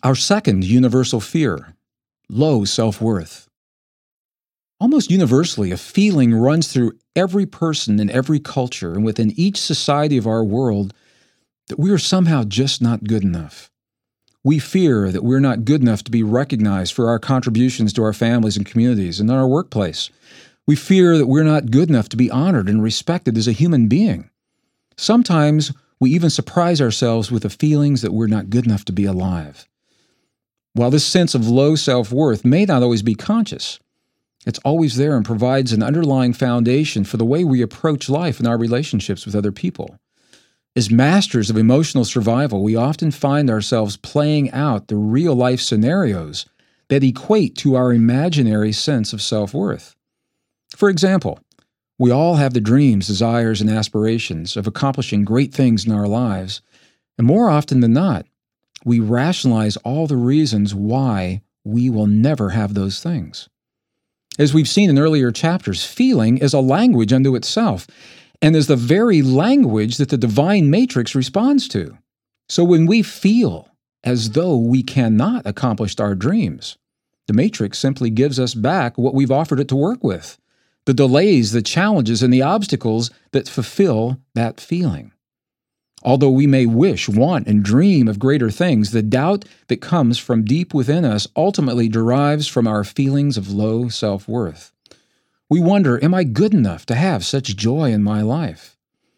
Our second universal fear, low self-worth. Almost universally, a feeling runs through every person in every culture and within each society of our world that we are somehow just not good enough. We fear that we're not good enough to be recognized for our contributions to our families and communities and in our workplace. We fear that we're not good enough to be honored and respected as a human being. Sometimes we even surprise ourselves with the feelings that we're not good enough to be alive. While this sense of low self-worth may not always be conscious, it's always there and provides an underlying foundation for the way we approach life and our relationships with other people. As masters of emotional survival, we often find ourselves playing out the real-life scenarios that equate to our imaginary sense of self-worth. For example, we all have the dreams, desires, and aspirations of accomplishing great things in our lives, and more often than not, we rationalize all the reasons why we will never have those things. As we've seen in earlier chapters, feeling is a language unto itself, and is the very language that the divine matrix responds to. So when we feel as though we cannot accomplish our dreams, the matrix simply gives us back what we've offered it to work with, the delays, the challenges, and the obstacles that fulfill that feeling. Although we may wish, want, and dream of greater things, the doubt that comes from deep within us ultimately derives from our feelings of low self-worth. We wonder, am I good enough to have such joy in my life?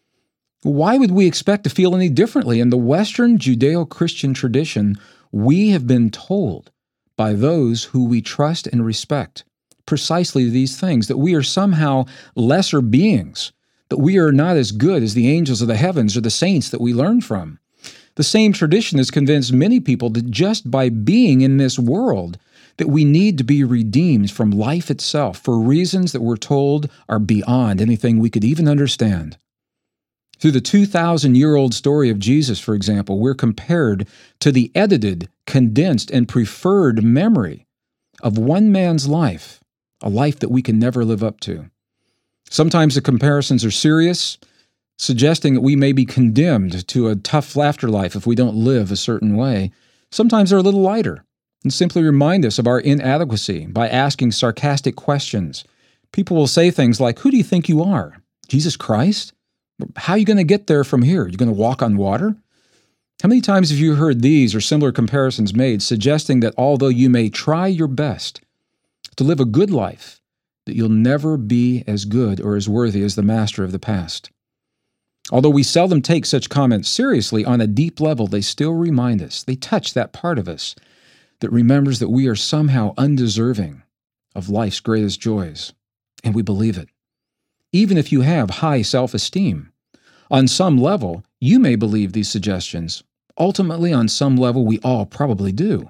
Why would we expect to feel any differently? In the Western Judeo-Christian tradition, we have been told by those who we trust and respect precisely these things, that we are somehow lesser beings, that we are not as good as the angels of the heavens or the saints that we learn from. The same tradition has convinced many people that just by being in this world, that we need to be redeemed from life itself for reasons that we're told are beyond anything we could even understand. Through the 2,000-year-old story of Jesus, for example, we're compared to the edited, condensed, and preferred memory of one man's life, a life that we can never live up to. Sometimes the comparisons are serious, suggesting that we may be condemned to a tough afterlife if we don't live a certain way. Sometimes they're a little lighter and simply remind us of our inadequacy by asking sarcastic questions. People will say things like, "Who do you think you are? Jesus Christ? How are you going to get there from here? You're going to walk on water?" How many times have you heard these or similar comparisons made, suggesting that although you may try your best to live a good life, that you'll never be as good or as worthy as the master of the past? Although we seldom take such comments seriously, on a deep level, they still remind us, they touch that part of us that remembers that we are somehow undeserving of life's greatest joys, and we believe it. Even if you have high self-esteem, on some level, you may believe these suggestions. Ultimately, on some level, we all probably do.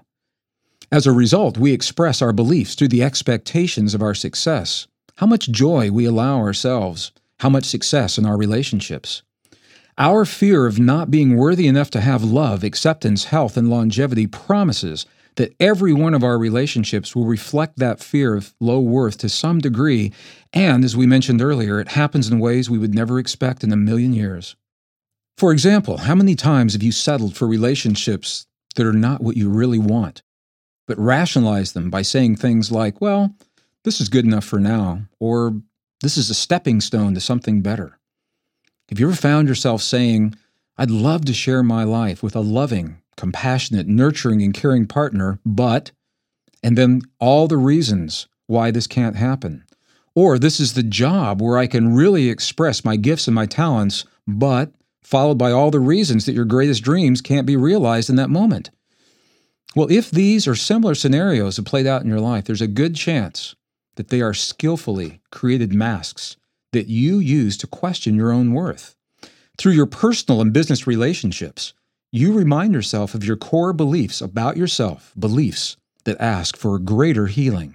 As a result, we express our beliefs through the expectations of our success, how much joy we allow ourselves, how much success in our relationships. Our fear of not being worthy enough to have love, acceptance, health, and longevity promises that every one of our relationships will reflect that fear of low worth to some degree, and, as we mentioned earlier, it happens in ways we would never expect in a million years. For example, how many times have you settled for relationships that are not what you really want, but rationalize them by saying things like, "Well, this is good enough for now," or "This is a stepping stone to something better"? Have you ever found yourself saying, "I'd love to share my life with a loving, compassionate, nurturing, and caring partner, but," and then all the reasons why this can't happen? Or, "This is the job where I can really express my gifts and my talents, but," followed by all the reasons that your greatest dreams can't be realized in that moment. Well, if these or similar scenarios have played out in your life, there's a good chance that they are skillfully created masks that you use to question your own worth. Through your personal and business relationships, you remind yourself of your core beliefs about yourself, beliefs that ask for greater healing.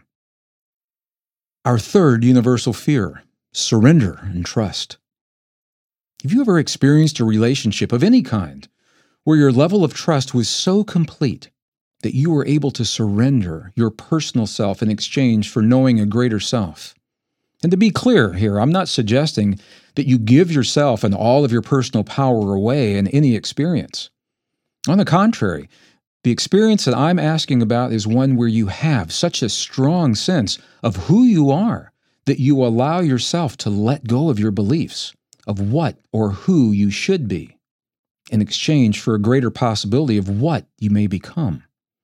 Our third universal fear, surrender and trust. Have you ever experienced a relationship of any kind where your level of trust was so complete that you were able to surrender your personal self in exchange for knowing a greater self? And to be clear here, I'm not suggesting that you give yourself and all of your personal power away in any experience. On the contrary, The experience that I'm asking about is one where you have such a strong sense of who you are that you allow yourself to let go of your beliefs of what or who you should be in exchange for a greater possibility of what you may become.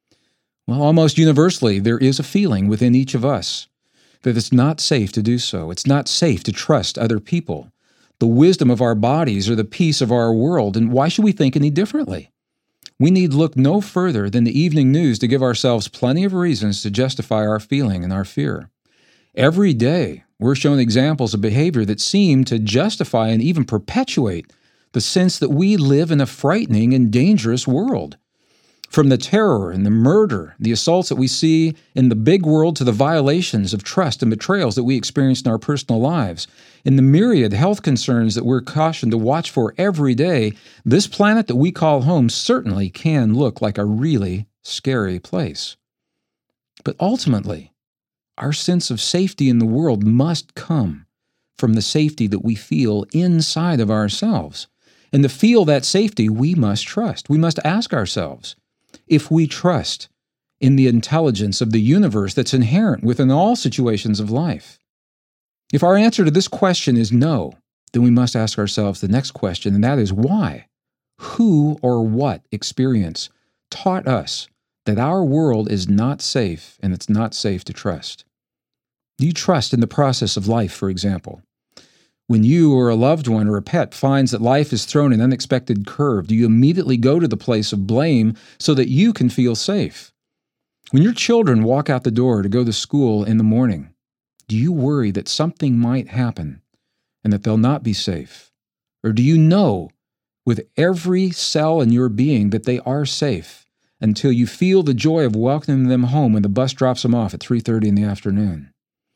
Well, almost universally, there is a feeling within each of us that it's not safe to do so. It's not safe to trust other people, the wisdom of our bodies, or the peace of our world. And why should we think any differently? We need look no further than the evening news to give ourselves plenty of reasons to justify our feeling and our fear. Every day, we're shown examples of behavior that seem to justify and even perpetuate the sense that we live in a frightening and dangerous world. From the terror and the murder, the assaults that we see in the big world to the violations of trust and betrayals that we experience in our personal lives, in the myriad health concerns that we're cautioned to watch for every day, this planet that we call home certainly can look like a really scary place. But ultimately, our sense of safety in the world must come from the safety that we feel inside of ourselves. And to feel that safety, we must trust. We must ask ourselves, if we trust in the intelligence of the universe that's inherent within all situations of life. If our answer to this question is no, then we must ask ourselves the next question, and that is why? Who or what experience taught us that our world is not safe and it's not safe to trust? Do you trust in the process of life, for example? When you or a loved one or a pet finds that life has thrown an unexpected curve, do you immediately go to the place of blame so that you can feel safe? When your children walk out the door to go to school in the morning, do you worry that something might happen and that they'll not be safe? Or do you know with every cell in your being that they are safe until you feel the joy of welcoming them home when the bus drops them off at 3:30 in the afternoon?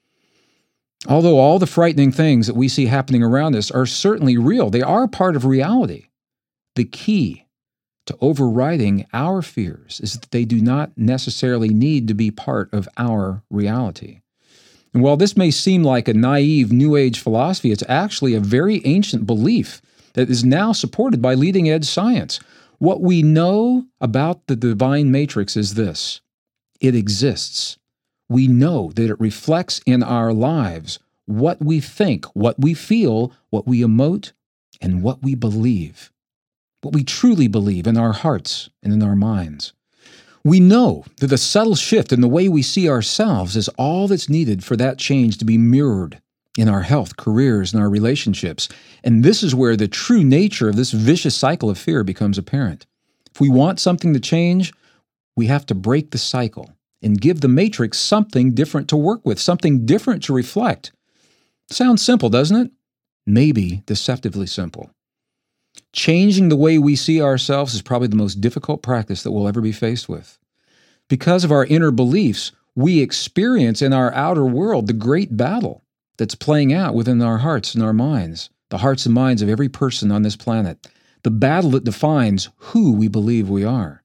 Although all the frightening things that we see happening around us are certainly real, they are part of reality. The key to overriding our fears is that they do not necessarily need to be part of our reality. And while this may seem like a naive New Age philosophy, it's actually a very ancient belief that is now supported by leading-edge science. What we know about the divine matrix is this: it exists. We know that it reflects in our lives what we think, what we feel, what we emote, and what we believe. What we truly believe in our hearts and in our minds. We know that a subtle shift in the way we see ourselves is all that's needed for that change to be mirrored in our health, careers, and our relationships. And this is where the true nature of this vicious cycle of fear becomes apparent. If we want something to change, we have to break the cycle and give the matrix something different to work with, something different to reflect. Sounds simple, doesn't it? Maybe deceptively simple. Changing the way we see ourselves is probably the most difficult practice that we'll ever be faced with. Because of our inner beliefs, we experience in our outer world the great battle that's playing out within our hearts and our minds, the hearts and minds of every person on this planet, the battle that defines who we believe we are.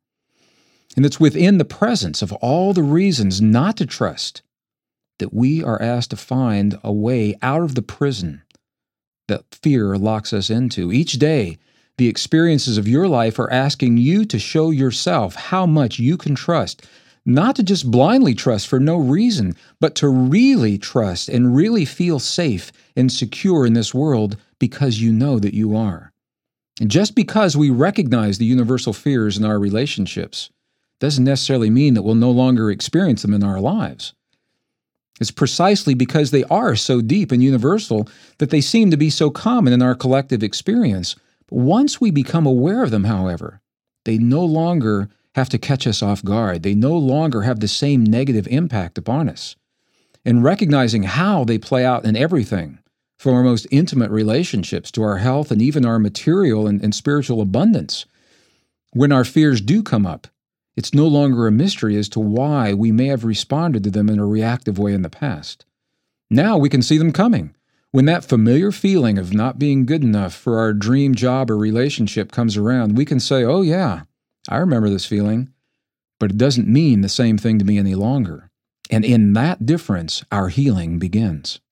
And it's within the presence of all the reasons not to trust that we are asked to find a way out of the prison that fear locks us into. Each day, the experiences of your life are asking you to show yourself how much you can trust, not to just blindly trust for no reason, but to really trust and really feel safe and secure in this world because you know that you are. And just because we recognize the universal fears in our relationships doesn't necessarily mean that we'll no longer experience them in our lives. It's precisely because they are so deep and universal that they seem to be so common in our collective experience. But once we become aware of them, however, they no longer have to catch us off guard. They no longer have the same negative impact upon us. And recognizing how they play out in everything, from our most intimate relationships to our health and even our material and spiritual abundance, when our fears do come up, it's no longer a mystery as to why we may have responded to them in a reactive way in the past. Now we can see them coming. When that familiar feeling of not being good enough for our dream job or relationship comes around, we can say, oh yeah, I remember this feeling, but it doesn't mean the same thing to me any longer. And in that difference, our healing begins.